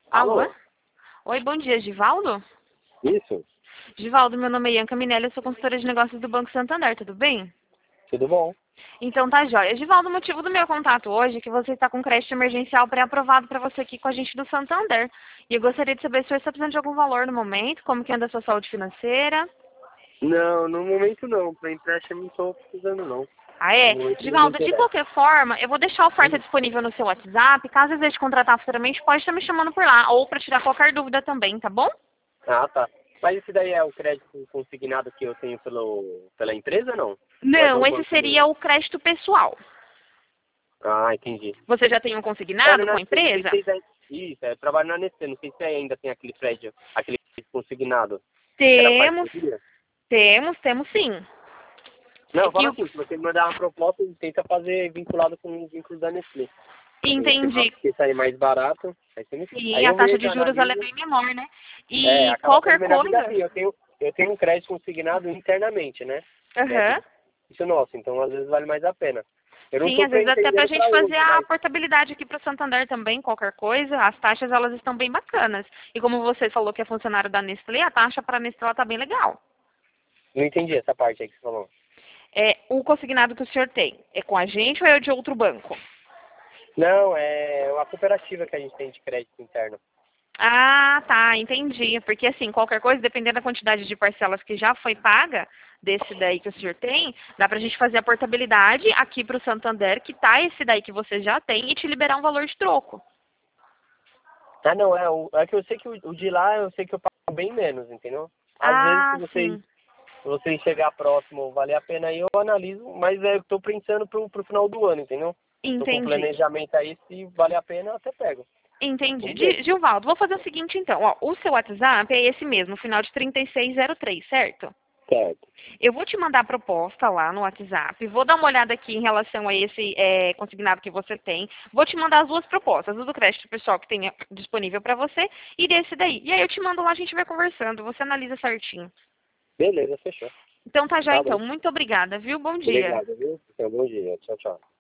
Alô? Alô? Oi, bom dia, Givaldo? Isso? Givaldo, meu nome é Ianca Minelli, eu sou consultora de negócios do Banco Santander, tudo bem? Tudo bom? Então tá jóia. Givaldo, o motivo do meu contato hoje é que você está com crédito emergencial pré-aprovado para você aqui com a gente do Santander. E eu gostaria de saber se você está precisando de algum valor no momento, como que anda a sua saúde financeira. Não, no momento não. Para empréstimo não estou precisando não. Ah, No é? momento não me Givaldo, de interessa. qualquer forma, eu vou deixar a oferta disponível no seu WhatsApp. Caso deseje contratar futuramente, pode estar me chamando por lá, ou para tirar qualquer dúvida também, tá bom? Ah, tá. Mas esse daí é o crédito consignado que eu tenho pela empresa, não? Ou é do Não, esse banco seria mesmo? o crédito pessoal. Ah, entendi. Você já tem um Era consignado na com a Nestlé, não sei empresa? se vocês Isso, eu trabalho na Nestlé, não sei se ainda tem aquele prédio, aquele consignado, que era Temos, parceria. temos sim. É Não, que fala assim, se você me mandar uma proposta, tenta fazer vinculado com o vínculo da Nestlé. Se você entendi. que sair mais barato, Sim, aí a eu taxa vejo, de juros ela é analiso. bem menor, né? É, E acaba sendo qualquer melhor porque coisa. assim, eu tenho um crédito consignado internamente, né? Que é Aham. isso nosso, então às vezes vale mais a pena. Eu não Sim, estou às vezes até pra pretendendo gente para fazer hoje, a mas portabilidade aqui para Santander também, qualquer coisa, as taxas elas estão bem bacanas. E como você falou que é funcionário da Nestlé, a taxa para a Nestlé ela tá bem legal. não entendi essa parte aí que você falou. É, o consignado que o senhor tem, é com a gente ou é de outro banco? Não, é uma cooperativa que a gente tem de crédito interno. Ah, tá, entendi. Porque assim, qualquer coisa, dependendo da quantidade de parcelas que já foi paga, desse daí que o senhor tem, dá pra gente fazer a portabilidade aqui pro Santander, que tá esse daí que você já tem, e te liberar um valor de troco. Ah, não, é que eu sei que o de lá eu sei que eu pago bem menos, entendeu? Às vezes Ah, sim. se vocês chegar próximo, valer a pena aí, eu analiso, mas eu tô pensando pro final do ano, entendeu? Tô com Entendi. planejamento aí, se vale a pena, eu até pego. Entendi. Vamos ver. Gilvaldo, vou fazer o seguinte então, ó, o seu WhatsApp é esse mesmo, final de 3603, certo? Certo. Eu vou te mandar a proposta lá no WhatsApp, vou dar uma olhada aqui em relação a esse consignado que você tem, vou te mandar as duas propostas, o do crédito pessoal que tem disponível para você e desse daí. E aí eu te mando lá, a gente vai conversando, você analisa certinho. Beleza, fechou. Então tá já Tá então, bom. muito obrigada, viu? Bom dia. Obrigado, viu? Então, bom dia. Tchau, tchau.